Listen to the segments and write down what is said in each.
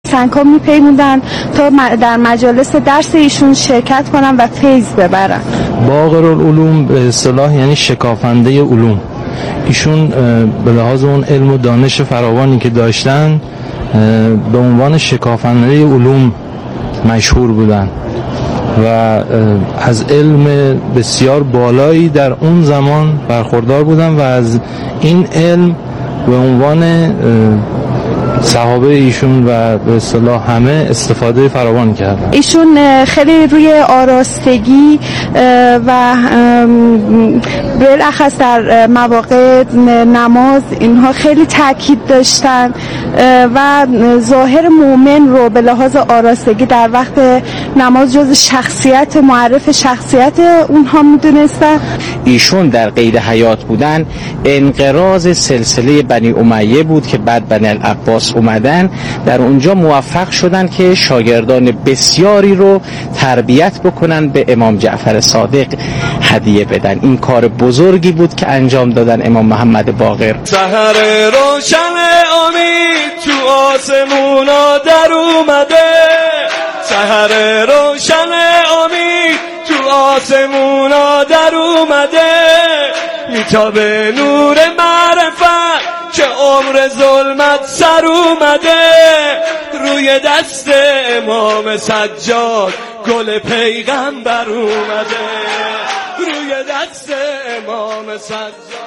سنگ‌ها میپیموندن تا در مجالس درس ایشون شرکت کنن و فیض ببرن. باقرالعلوم به اصطلاح یعنی شکافنده علوم. ایشون به لحاظ اون علم و دانش فراوانی که داشتن به عنوان شکافنده علوم مشهور بودن و از علم بسیار بالایی در اون زمان برخوردار بودن و از این علم به عنوان صحابه ایشون و به اصطلاح همه استفاده فراوان کردن. ایشون خیلی روی آراستگی و بالاخص در مواقع نماز اینها خیلی تاکید داشتن و ظاهر مؤمن رو به لحاظ آراستگی در وقت نماز جز شخصیت معرف شخصیت اونها میدونستن. ایشون در قید حیات بودن انقراض سلسله بنی امیه بود که بعد بنی العباس اومدن، در اونجا موفق شدن که شاگردان بسیاری رو تربیت بکنن به امام جعفر صادق هدیه بدن. این کار بزرگی بود که انجام دادن امام محمد باقر. سحر روشن امید تو آسمونا در اومده، سحر روشن امید تو آسمونا در اومده، میتابه نور معرفت که عمر ظلمت سر اومده، روی دست امام سجاد گل پیغمبر اومده، روی دست امام سجاد.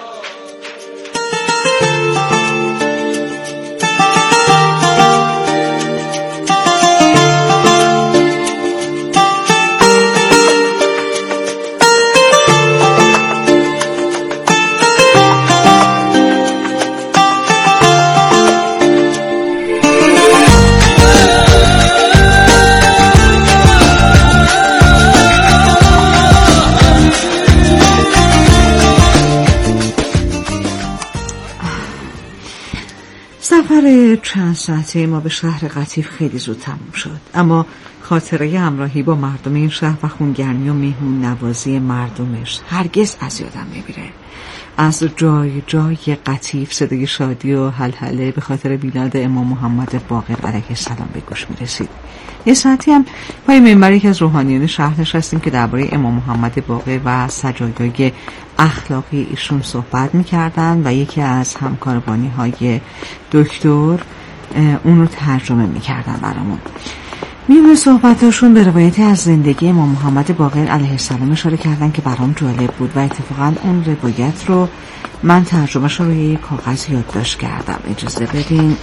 سفر چند ساعته ما به شهر قطیف خیلی زود تموم شد، اما خاطره همراهی با مردم این شهر و خونگرمی و مهمون نوازی مردمش هرگز از یادم نمیره. از جای جای قطیف صدای شادی و هلهله به خاطر میلاد امام محمد باقر علیه السلام به گوش میرسید. یه ساعتی هم پای منبر یکی از روحانیان شهر نشستیم که درباره امام محمد باقر و سجایای اخلاقی ایشون صحبت میکردن و یکی از همکاربانی های دکتر اون رو ترجمه میکردن برامون. میون صحبتاشون به روایتی از زندگی امام محمد باقر علیه السلام اشاره کردن که برام جالب بود و اتفاقا اون روایت رو من ترجمهش رو روی کاغذ یادداشت کردم. اجازه بدین.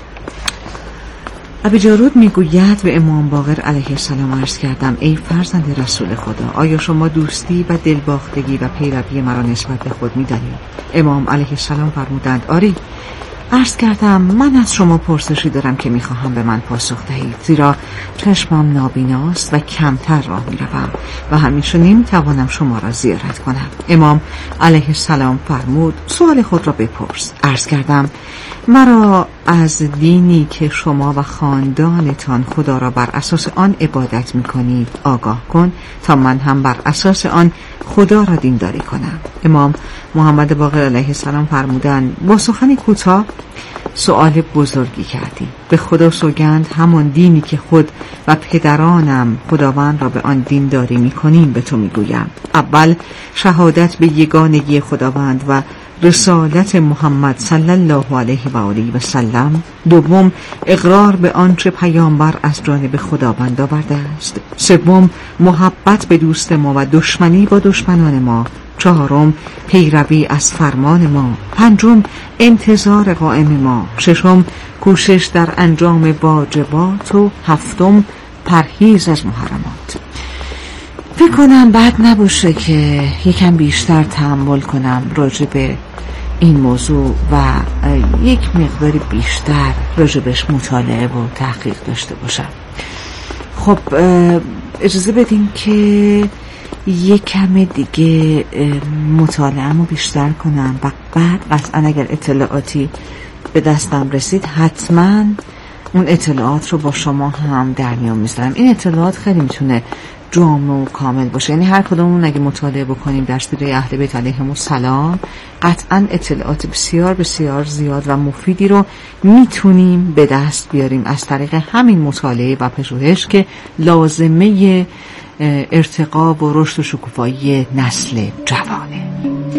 ابی جارود میگوید به امام باقر علیه السلام عرض کردم ای فرزند رسول خدا، آیا شما دوستی و دلباختگی و پیروی مرا نسبت به خود می‌دانید؟ امام علیه السلام فرمودند آری. عرض کردم من از شما پرسشی دارم که میخواهم به من پاسخ دهید، زیرا چشمم نابیناست و کمتر راه میروم و همیشه نمیتوانم شما را زیارت کنم. امام علیه السلام فرمود سوال خود را بپرس. عرض کردم مرا از دینی که شما و خاندانتان خدا را بر اساس آن عبادت میکنید آگاه کن تا من هم بر اساس آن خدا را دینداری کنم. امام محمد باقر علیه السلام فرمودند با سخنی کوتاه سؤال بزرگی کردی. به خدا سوگند همان دینی که خود و پدرانم خداوند را به آن دینداری میکنیم به تو میگویم. اول شهادت به یگانگی خداوند و رسالت محمد صلی الله علیه و آله و سلم. دوم اقرار به آنچه پیامبر از جانب خداوند آورده است. سوم محبت به دوست ما و دشمنی با دشمنان ما. چهارم پیروی از فرمان ما. پنجم انتظار قائم ما. ششم کوشش در انجام واجبات و هفتم پرهیز از محرمات. فکر کنم بد نباشه که یکم بیشتر تأمل کنم راجع به این موضوع و یک مقداری بیشتر راجبش مطالعه و تحقیق داشته باشم. خب اجازه بدین که یک کم دیگه مطالعه‌مو بیشتر کنم و بعد قطعا اگر اطلاعاتی به دستم رسید حتما اون اطلاعات رو با شما هم در میون میذارم. این اطلاعات خیلی میتونه جامع و کامل باشه. یعنی هر کدومون اگه مطالعه بکنیم در سیره اهل بیت علیهم السلام قطعا اطلاعات بسیار بسیار زیاد و مفیدی رو میتونیم به دست بیاریم از طریق همین مطالعه و پژوهش که لازمه ارتقا و رشد و شکوفایی نسل جوانه.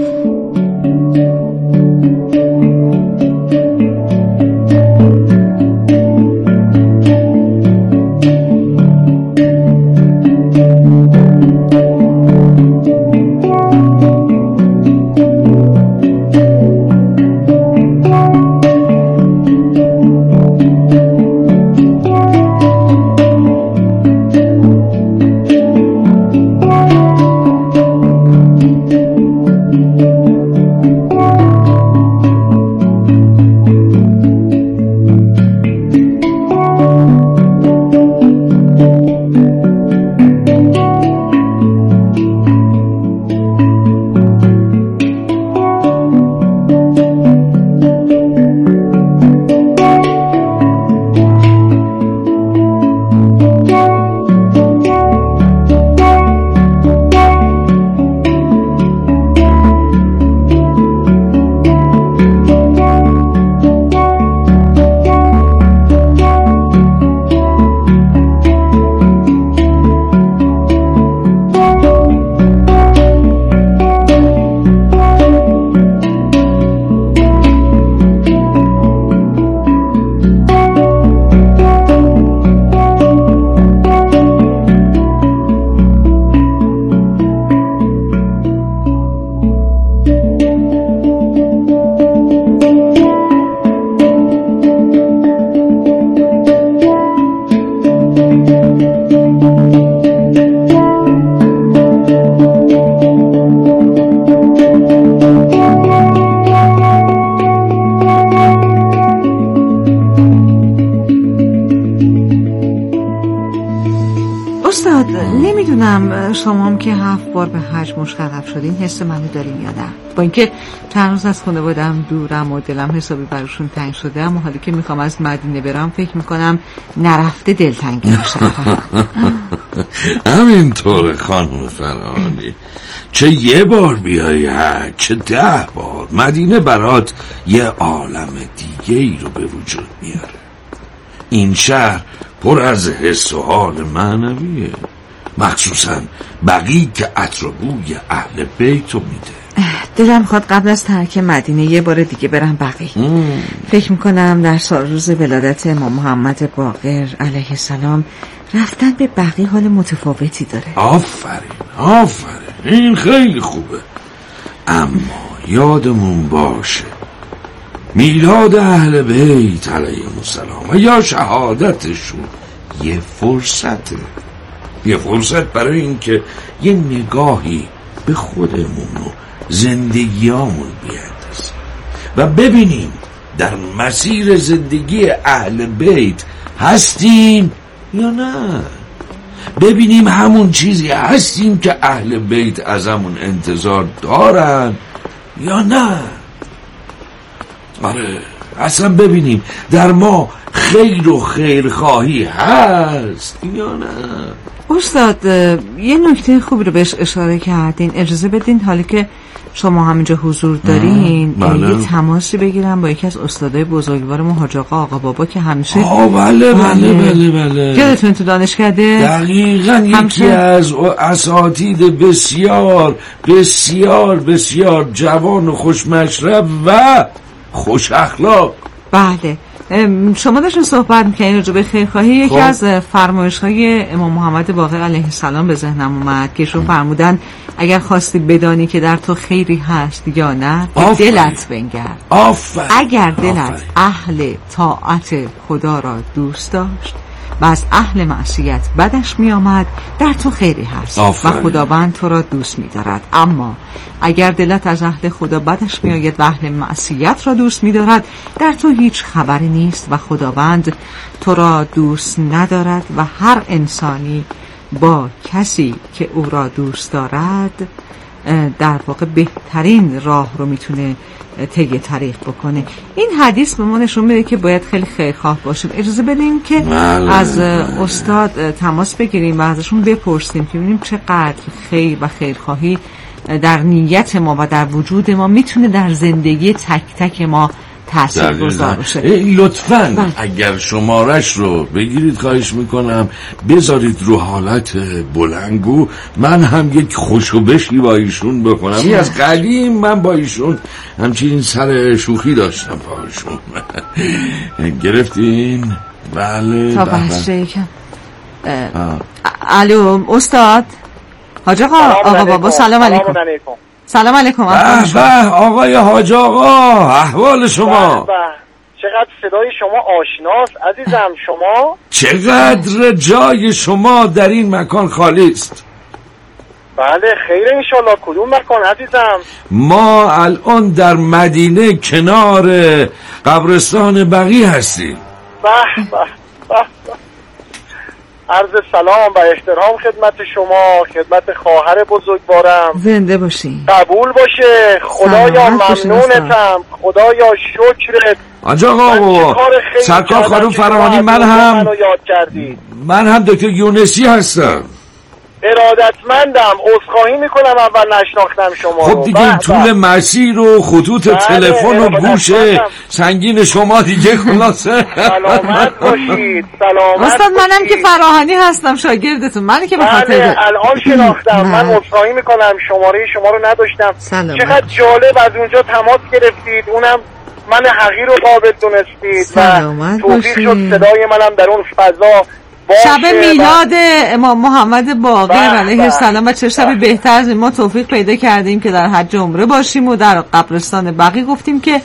نمیدونم شما هم که 7 بار به حج مشرف شدین حس منو دارین یا نه؟ با اینکه چند روز از خانواده‌ام دورم و دلم حسابی براشون تنگ شده، اما حالا که میخوام از مدینه برم فکر میکنم نرفته دلتنگی میشم. همینطور خانم فرهانی، چه یه بار بیای حج چه 10 بار، مدینه برات یه عالم دیگه ای رو به وجود میاره. این شهر پر از حس و حال معنویه، مخصوصا بقی که عطر و بوی اهل بیتو میده. دلم خواد قبل از ترک مدینه یه بار دیگه برم بقی. فکر میکنم در سال روز ولادت امام محمد باقر علیه السلام رفتن به بقی حال متفاوتی داره. آفرین این خیلی خوبه، اما یادمون باشه میلاد اهل بیت علیهم السلام و یا شهادتشون یه فرصت برای این که یه نگاهی به خودمون و زندگیامون بیاندازیم و ببینیم در مسیر زندگی اهل بیت هستیم یا نه، ببینیم همون چیزی هستیم که اهل بیت ازمون انتظار دارن یا نه. آره اصلا ببینیم در ما خیر و خیرخواهی هست یا نه. استاد یه نکته خوبی رو بهش اشاره کردین، اجازه بدین حالی که شما همینجا حضور دارین یه تماسی بگیرم با یکی از استادای بزرگوارمون حاج آقا بابا که همیشه بله یادتون تو دانشکده دقیقاً یکی از اساتید بسیار بسیار بسیار جوان و خوشمشرب و خوش اخلاق. بله شما داشتین صحبت میکنین راجع به خیرخواهی. یکی از فرمایش‌های امام محمد باقر علیه السلام به ذهنم اومد که ایشون فرمودن اگر خواستی بدانی که در تو خیری هست یا نه به دلت بنگر. اگر دلت اهل طاعت خدا را دوست داشت و از اهل معصیت بدش می آمد در تو خیری هست و خداوند تو را دوست می دارد. اما اگر دلت از اهل خدا بدش می آید و اهل معصیت را دوست می دارد در تو هیچ خبری نیست و خداوند تو را دوست ندارد و هر انسانی با کسی که او را دوست دارد در واقع بهترین راه رو میتونه طی طریق بکنه. این حدیث به ما نشون میده که باید خیلی خیرخواه باشیم. اجازه بدیم که از استاد تماس بگیریم و ازشون بپرسیم که ببینیم چقدر خیر و خیرخواهی در نیت ما و در وجود ما میتونه در زندگی تک تک ما تاثیرگذار باشه. لطفاً اگر شمارش رو بگیرید خواهش میکنم بذارید رو حالت بلنگو، من هم یک خوشوبشی با ایشون بکنم. این از قدیم من با ایشون همچین سر شوخی داشتم با ایشون. گرفتین؟ بله تا بحث یکم. الو استاد حاج آقا بابا سلام علیکم. سلام علیکم. آقای حاج آقا احوال شما؟ چقدر صدای شما آشناست عزیزم. شما چقدر جای شما در این مکان خالی است؟ بله خیر انشالله. کدوم مکان عزیزم؟ ما الان در مدینه کنار قبرستان بقیع هستیم. به به به. عرض سلام و احترام خدمت شما، خدمت خواهر بزرگوارم. زنده باشی. قبول باشه. خدایا ممنونتم، خدایا شکرت. آقا سرکار خانم فراهانی، من هم دکتر یونسی هستم. ارادتمندم. عذرخواهی میکنم اول نشناختم شما. خب دیگه طول مسیر و خطوط تلفن و گوش سنگین شما دیگه خلاصه. سلامت باشید. سلامت استاد منم که فراهانی هستم شاگردتون. منی که به خاطر الان شناختم. من عذرخواهی میکنم شماره شما رو نداشتم. چقدر جالب از اونجا تماس گرفتید. اونم من حقیر رو قابل دونستید و توفیق شد صدای منم در اون فضا شب میلاد امام محمد باقر علیه السلام و چه شبی بهتر از این ما توفیق پیدا کردیم که در حج عمره باشیم و در قبرستان بقیع گفتیم که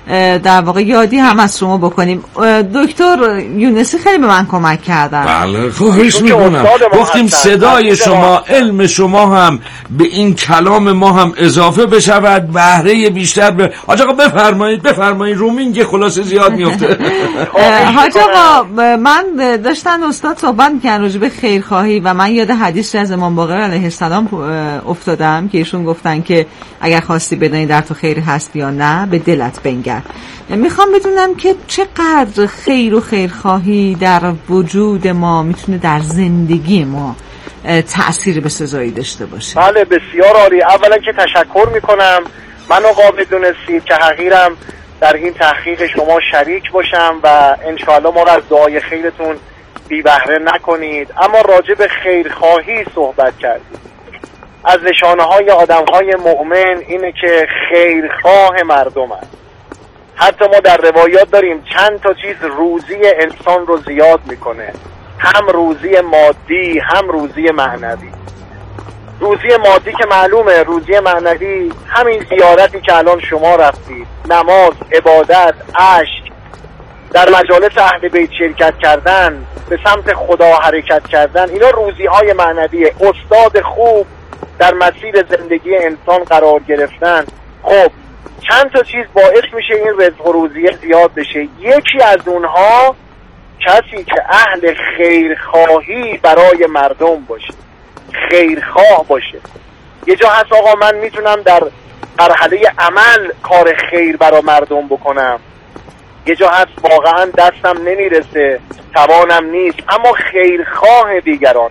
در واقع یادی هم از شما بکنیم. دکتر یونسی خیلی به من کمک کردن. بله خواهش میکنم. گفتیم صدای شما، علم شما هم به این کلام ما هم اضافه بشود، بهره بیشتر به حاج آقا بفرمایید رومینگ خلاصه زیاد میفته. حاج آقا من داشتن استاد صحبت می‌کردن راجع به خیرخواهی و من یاد حدیث از امام باقر علیه السلام افتادم که ایشون گفتن که اگر خواستی بدانی در تو خیر هست یا نه به دلت بنگر. میخوام بدونم که چقدر خیر و خیرخواهی در وجود ما میتونه در زندگی ما تأثیر به سزایی داشته باشه. بله بسیار عالی. اولا که تشکر میکنم منو قابل دونستید که حقیرم در این تحقیق شما شریک باشم و انشاءالله ما رو از دعای خیرتون بی بهره نکنید. اما راجع به خیرخواهی صحبت کردید. از نشانه های آدم های مؤمن اینه که خیرخواه مردم هست. حتی ما در روایات داریم چند تا چیز روزی انسان رو زیاد میکنه، هم روزی مادی هم روزی معنوی. روزی مادی که معلومه، روزی معنوی همین زیارتی که الان شما رفتید، نماز، عبادت، عشق، در مجالس اهل بیت شرکت کردن، به سمت خدا حرکت کردن، اینا روزی های معنویه. استاد خوب در مسیر زندگی انسان قرار گرفتن. خب چند تا چیز باعث میشه این رزق و روزیه زیاد بشه. یکی از اونها کسی که اهل خیرخواهی برای مردم باشه، خیرخواه باشه. یه جا هست آقا من میتونم در مرحله عمل کار خیر برای مردم بکنم، یه جا هست واقعا دستم نمیرسه، توانم نیست، اما خیرخواه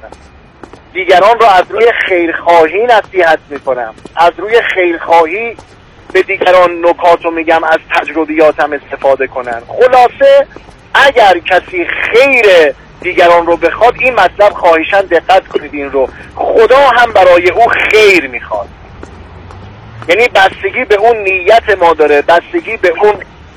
دیگران رو از روی خیرخواهی نصیحت میکنم، از روی خیرخواهی به دیگران نکاتو میگم، از تجربیاتم استفاده کنن. خلاصه اگر کسی خیر دیگران رو بخواد، این مطلب خواهشاً دقت کنید این رو، خدا هم برای او خیر میخواد. یعنی بستگی به اون نیت ما داره، بستگی به اون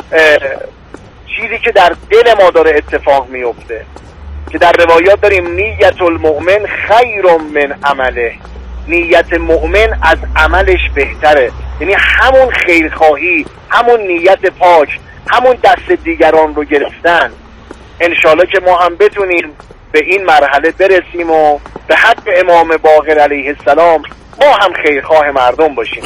چیزی که در دل ما داره اتفاق میفته، که در روایات داریم نیت المؤمن خیر من عمله، نیت مؤمن از عملش بهتره. یعنی همون خیرخواهی، همون نیت پاک، همون دست دیگران رو گرفتن، انشالله که ما هم بتونیم به این مرحله برسیم و به حق امام باقر علیه السلام ما هم خیرخواه مردم باشیم.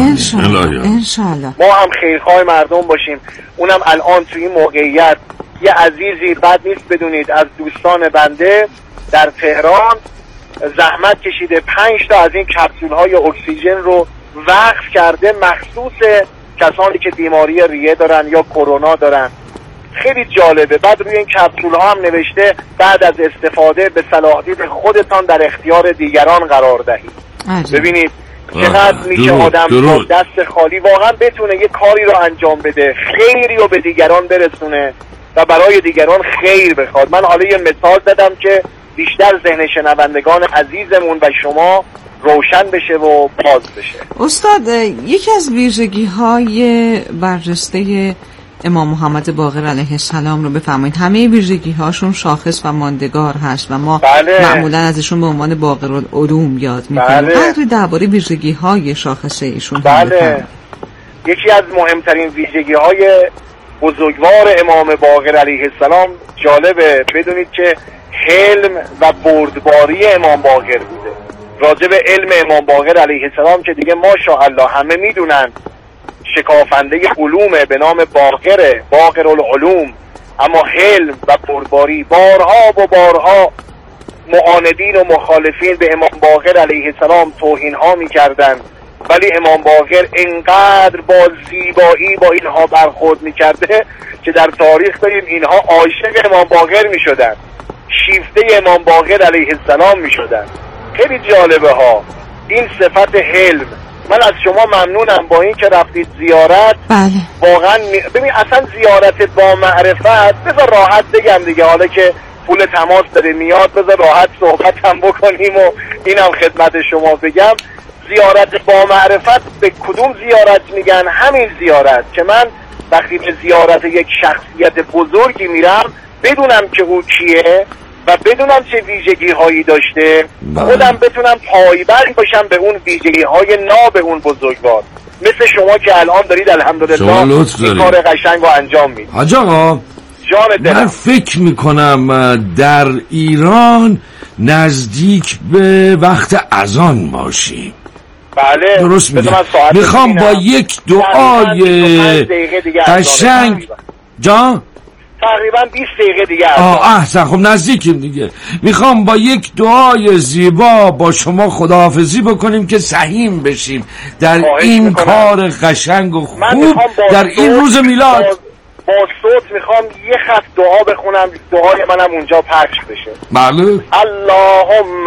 انشالله ما هم خیرخواه مردم باشیم. اونم الان توی این موقعیت یه عزیزی بد نیست بدونید از دوستان بنده در تهران زحمت کشیده 5 تا از این کپسول های اکسیژن رو وقف کرده مخصوص کسانی که بیماری ریه دارن یا کرونا دارن. خیلی جالبه. بعد روی این کپسول ها هم نوشته بعد از استفاده به صلاح دید خودتان در اختیار دیگران قرار دهید. ببینید چقدر میشه آدم با دست خالی واقعا بتونه یه کاری رو انجام بده، خیری رو به دیگران برسونه و برای دیگران خیر بخواد. من حالا یه مثال زدم که بیشتر ذهن شنوندگان عزیزمون و شما روشن بشه و باز بشه. استاد، یکی از ویژگی‌های برجسته امام محمد باقر علیه السلام رو بفرمایید. همه ویژگی‌هاشون شاخص و ماندگار هست و ما معمولا ازشون به عنوان باقر العلوم یاد می‌کنیم. قدری درباره ویژگی‌های شاخصه ایشون بله. یکی از مهمترین ویژگی‌های بزرگوار امام باقر علیه السلام جالبه بدونید که حلم و بردباری امام باقر بوده. راجع به علم امام باقر علیه السلام که دیگه ماشاءالله همه میدونن شکافنده علومه به نام باقر العلوم، اما حلم و بردباری بارها و بارها معاندین و مخالفین به امام باقر علیه السلام توهین ها میکردن، ولی امام باقر انقدر با زیبایی با اینها برخورد میکرده که در تاریخ داریم اینها عاشق امام باقر میشدن، شیفته امام باقر علیه السلام میشدن. خیلی جالبه ها این صفت حلم. من از شما ممنونم با این که رفتید زیارت. بله. واقعا ببین اصلا زیارت با معرفت، بذار راحت بگم دیگه، حالا که پول تماس داره میاد بذار راحت صحبت هم بکنیم و اینم خدمت شما بگم. زیارت با معرفت به کدوم زیارت میگن؟ همین زیارت که من وقتی به زیارت یک شخصیت بزرگی میرم بدونم که او کیه و بدونم چه ویژگی هایی داشته، خودم بتونم پایبند باشم به اون ویژگی های ناب اون بزرگوار، مثل شما که الان دارید الحمدلله این کار قشنگ رو انجام میدید. حاج آقا من فکر میکنم در ایران نزدیک به وقت اذان باشیم. بله درست میگم. میخوام با یک دعای قشنگ جا تقریبا 20 دقیقه دیگه احسن. خب نزدیکیم دیگه. میخوام با یک دعای زیبا با شما خداحافظی بکنیم که سهیم بشیم در این کار قشنگ و خوب در این روز میلاد. با صوت میخوام یه خط دعا بخونم، دعای منم اونجا پخش بشه. بله. اللهم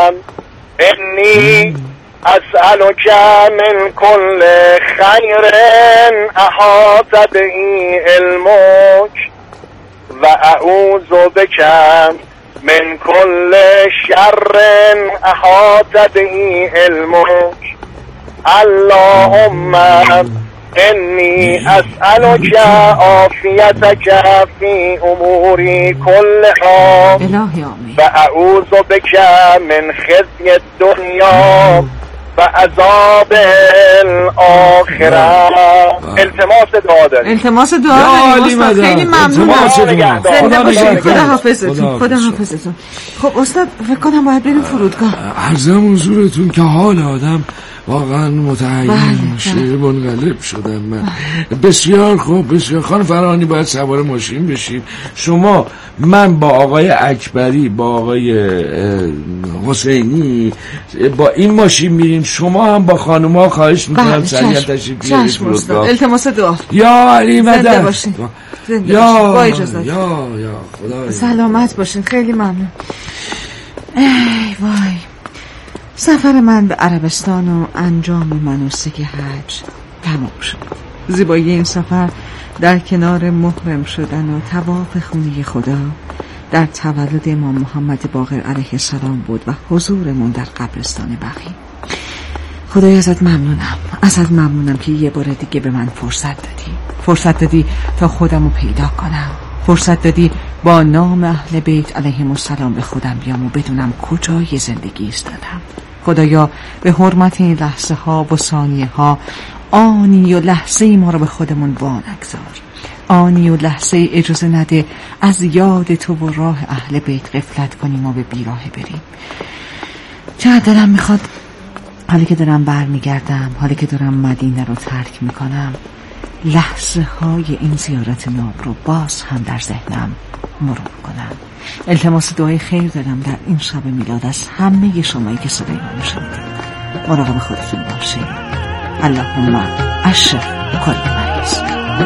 انی اسألک من کل خیر احاط به علمک و اعوذ بک من کل شر احاط به علمک. اللهم انی اسألک عافیتک فی اموری کلها و اعوذ بک من خزی الدنیا و عذاب الاخره. التماس دعا داریم. التماس دعا داریم. خیلی ممنونم. زنده باشید. خدا حافظتون. خب استاد فکر کنم باید بریم فرودگاه. عرضم حضورتون که حال آدم واقعا متعین میشه. منقلب شدم من. بسیار خوب، بسیار. خانم فرهانی باید سوار ماشین بشیم. شما من با آقای اکبری با آقای حسینی با این ماشین میریم، شما هم با خانوما خواهش میکنم سریع تشریف بیارید فرودگاه. التماس دعا. یا علی مدد. زنده باشین. با اجازه. یا خدا سلامت باشین. خیلی ممنون. ای وای، سفر من به عربستان و انجام مناسک حج تمام شد. زیبایی این سفر در کنار محرم شدن و طواف خونه خدا در تولد امام محمد باقر علیه السلام بود و حضورمون در قبرستان بقیع. خدای ازت ممنونم که یه بار دیگه به من فرصت دادی تا خودمو پیدا کنم، فرصت دادی با نام اهل بیت علیهم السلام به خودم بیام و بدونم کجای زندگی ایستادم. خدایا به حرمت این لحظه ها و ثانیه ها آنی و لحظه ما رو به خودمون وانگذار. آنی و لحظه اجازه نده از یاد تو و راه اهل بیت غفلت کنیم و به بیراه بریم. چقدر دلم میخواد حالی که دارم برمیگردم، حالی که دارم مدینه رو ترک میکنم، لحظه های این زیارت ناب رو باز هم در ذهنم مرور کنم. التماس دعای خیر دارم در این شب میلاد از همه شمایی که صدای منو شنیدید. مراقب خودتون باشید. اللهم اشرف کل مریض.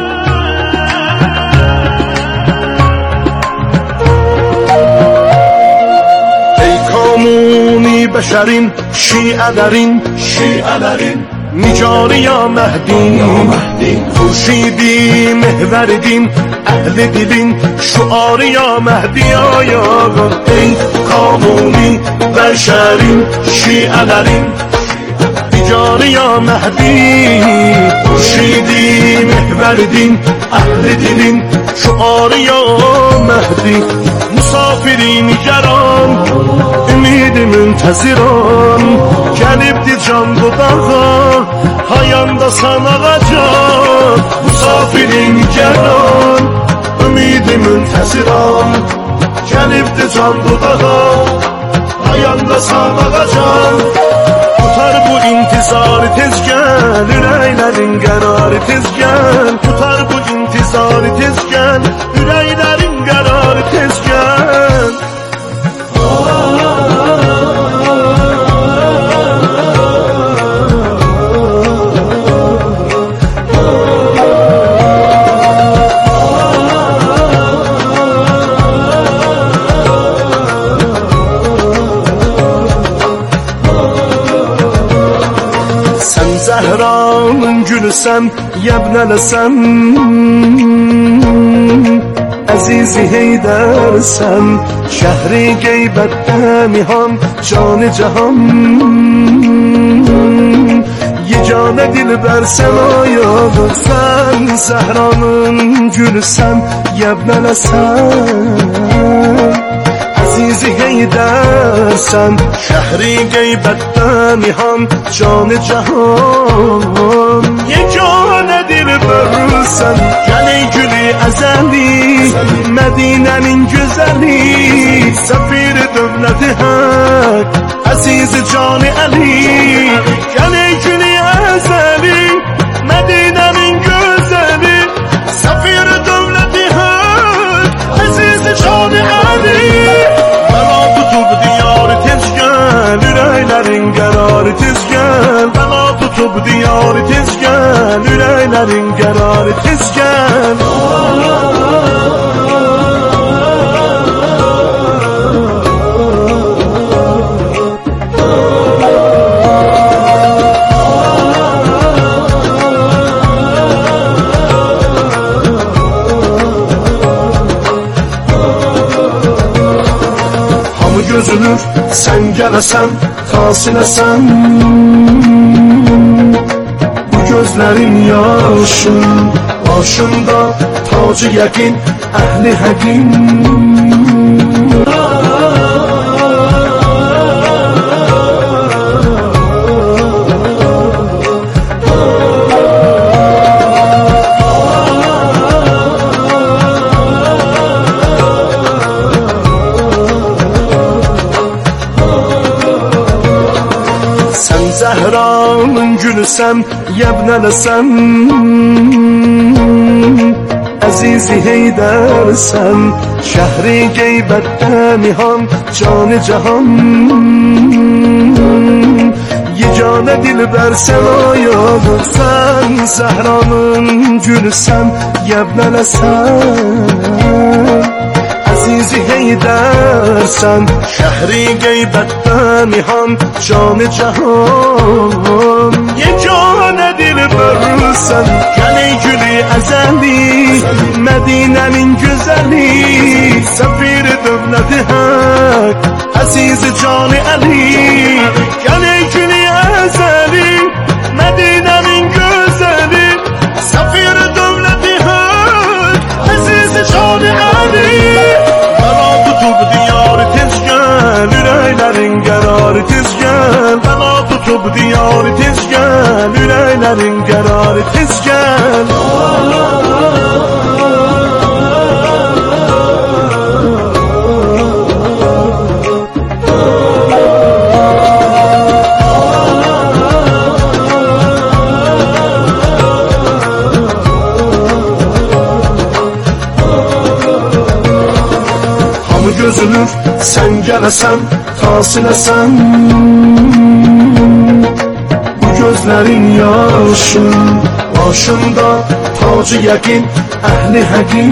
ای کامونی بشرین شیعه درین میجاری یا مهدی خوشیدی محوردین اهل دیلین شعاری یا مهدی آیا. ای کامونی بشرین شیعه درین میجاری یا مهدی خوشیدی محوردین اهل دیلین شعاری یا مهدی. مسافرین گران امید منتظران gelibdi can dudağa hayanda sana ağacan. Musafirin gelan ümidi münteziran gelibdi can dudağa hayanda sana ağacan. Tutar bu intizarı tez gel üreylerin kararı tez gel. Tutar bu intizarı tez gel üreylerin kararı tez gel. Zehranın gülüsen, yebnelesen Azizi Heydersen Şehri geybette mihan Canı cehan Yegane dilber semayadır Sen Zehranın gülüsen, yebnelesen Azizi Heydersen Şehri geybette mihan Canı cehan Yegane dilbersen Gel ey gülü ezeli Medine'nin güzeli Sefir devleti hak Azizi Canı Ali Gel ey gülü ezeli Medine'nin güzeli Sefir devleti hak Azizi Canı Ali Üreylerin kararı tez gel Bana tutup diyarı tez gel Üreylerin kararı tez gel. Gözünür sen gelesen tasilesen Bu gözlerin yaşın başında tacı yakin ehli hakim Zehranın gülüsen, yebnelesen Azizi Heydersen Şehri geybette mihan Canı cehan Yegane dilber semayadır Sen Zehranın gülüsen, yebnelesen Azizi Heydersen Şehri geybette mihan Canı cehan Yegane dilbersen Gel ey gülü ezeli Medine'nin güzeli Sefir devleti hak Azizi Canı Ali Gel ey gülü ezeli Medine'nin güzeli Sefir devleti hak Azizi Canı Ali Üreylerin kararı tez gel Bana tutup diyarı tez gel Üreylerin kararı tez gel. sen gəlesen, tasilesen. Bu gözlerin yaşı, başında tacı yakin, ehli hakim.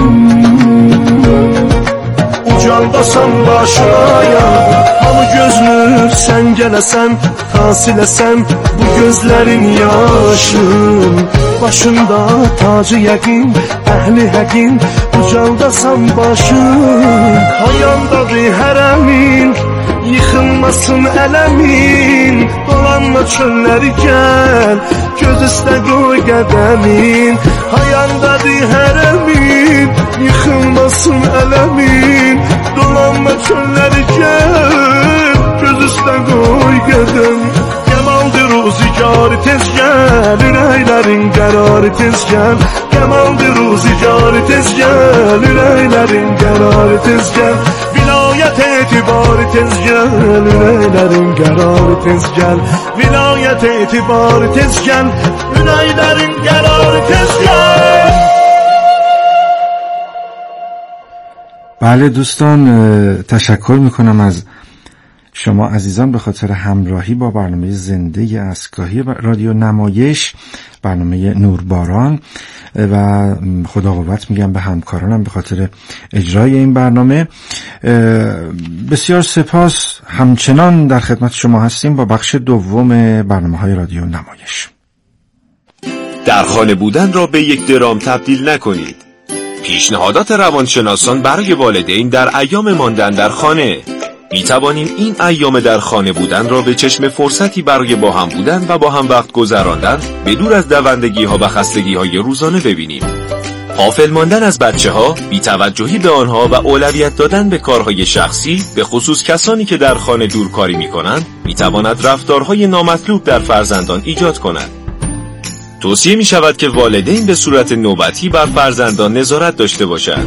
Ucandasan başına ya, hamı gözlür sen gəlesen, tasilesen. Bu gözlerin yaşı, başında tacı yakin, ehli hakim. Ucandasan başın, hayandadır hərəmin, yıxılmasın ələmin. Dolanma çölləri gəl, göz üstə qoy qədəmin. Hayandadır hərəmin, yıxılmasın ələmin. Dolanma çölləri gəl, göz üstə qoy qədəmin. Gəmaldır ruzigar tez gəl, ürəklərin qərarı tez gəl. Gəmaldır ruzigar tez gəl, ürəklərin qərarı tez gəl. Vilayət etibarı tez gəl, ürəklərin qərarı tez gəl. Vilayət etibarı tez gəl, ürəklərin qərarı tez gəl. بله دوستان، تشکر میکنم از شما عزیزان به خاطر همراهی با برنامه زنده اسکاهی رادیو نمایش، برنامه نورباران، و خدا قوت میگم به همکارانم به خاطر اجرای این برنامه. بسیار سپاس. همچنان در خدمت شما هستیم با بخش دوم برنامه‌های رادیو نمایش. در خانه بودن را به یک درام تبدیل نکنید. پیشنهادات روانشناسان برای والدین در ایام ماندن در خانه. می توانیم این ایام در خانه بودن را به چشم فرصتی برای با هم بودن و با هم وقت گذراندن به دور از دوندگی ها و خستگی های روزانه ببینیم. غافل ماندن از بچه ها، بی‌توجهی به آنها و اولویت دادن به کارهای شخصی، به خصوص کسانی که در خانه دورکاری می کنند، می تواند رفتارهای نامطلوب در فرزندان ایجاد کند. توصیه می شود که والدین به صورت نوبتی بر فرزندان نظارت داشته باشند.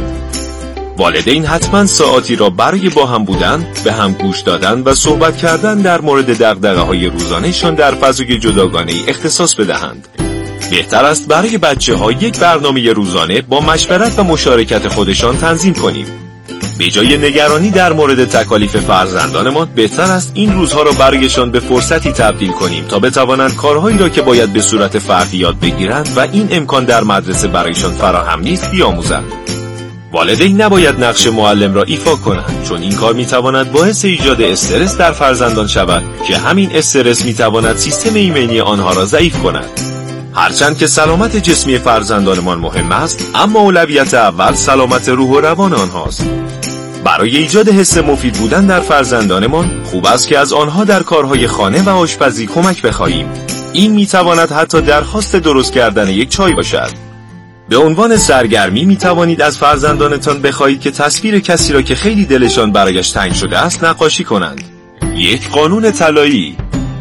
والدین حتما ساعاتی را برای با هم بودن، به هم گوش دادن و صحبت کردن در مورد دغدغه‌های روزانه‌شان در فضای جداگانه‌ای اختصاص بدهند. بهتر است برای بچه‌ها یک برنامه روزانه با مشورت و مشارکت خودشان تنظیم کنیم. به جای نگرانی در مورد تکالیف فرزندانمان، بهتر است این روزها را برایشان به فرصتی تبدیل کنیم تا بتوانند کارهایی را که باید به صورت فردی یاد بگیرند و این امکان در مدرسه برایشان فراهم نیست بیاموزند. والدین نباید نقش معلم را ایفا کنند، چون این کار میتواند باعث ایجاد استرس در فرزندان شود که همین استرس میتواند سیستم ایمنی آنها را ضعیف کند. هرچند که سلامت جسمی فرزندانمان مهم است، اما اولویت اول سلامت روح و روان آنهاست. برای ایجاد حس مفید بودن در فرزندانمان، خوب است که از آنها در کارهای خانه و آشپزی کمک بخواهیم. این میتواند حتی درخواست درست کردن یک چای باشد. به عنوان سرگرمی می توانید از فرزندانتان بخواهید که تصویر کسی را که خیلی دلشان برایش تنگ شده است نقاشی کنند. یک قانون طلایی: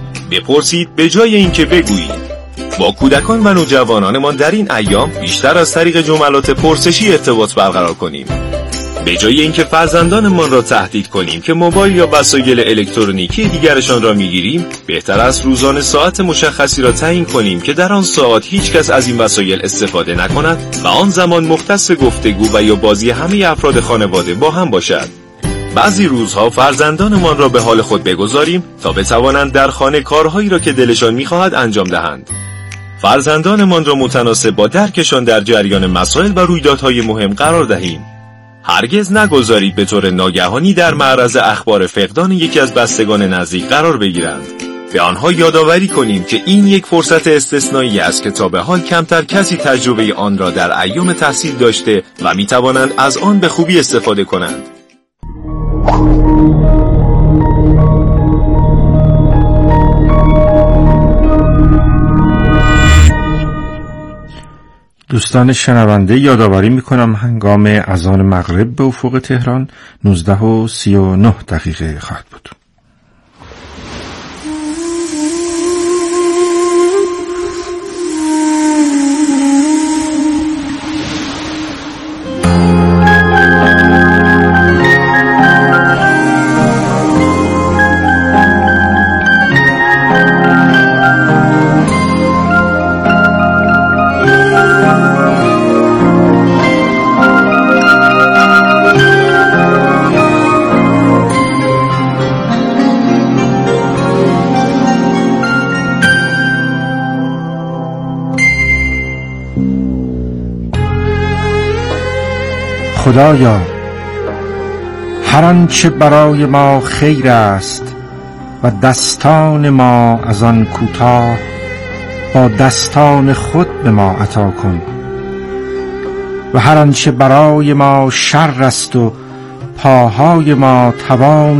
بپرسید به جای اینکه بگویید. با کودکان و نوجوانانمان در این ایام بیشتر از طریق جملات پرسشی ارتباط برقرار کنیم. به جای اینکه فرزندانمان را تهدید کنیم که موبایل یا وسایل الکترونیکی دیگرشان را میگیریم، بهتر است روزانه ساعت مشخصی را تعیین کنیم که در آن ساعت هیچ کس از این وسایل استفاده نکند و آن زمان مختص گفتگو و یا بازی همه افراد خانواده با هم باشد. بعضی روزها فرزندانمان را به حال خود بگذاریم تا بتوانند در خانه کارهایی را که دلشان می‌خواهد انجام دهند. فرزندانمان را متناسب با درکشان در جریان مسائل و رویدادهای مهم قرار دهیم. هرگز نگذارید به طور ناگهانی در معرض اخبار فقدان یکی از بستگان نزدیک قرار بگیرند. به آنها یادآوری کنیم که این یک فرصت استثنایی است که تا به حال کمتر کسی تجربه آن را در ایام تحصیل داشته و می توانند از آن به خوبی استفاده کنند. دوستان شنونده، یادآوری میکنم هنگام اذان مغرب به افق تهران 19:39 خواهد بود. خدایا هر آنچه برای ما خیر است و دستان ما از آن کوتاه، با دستان خود به ما عطا کن و هر آنچه برای ما شر است و پاهای ما توان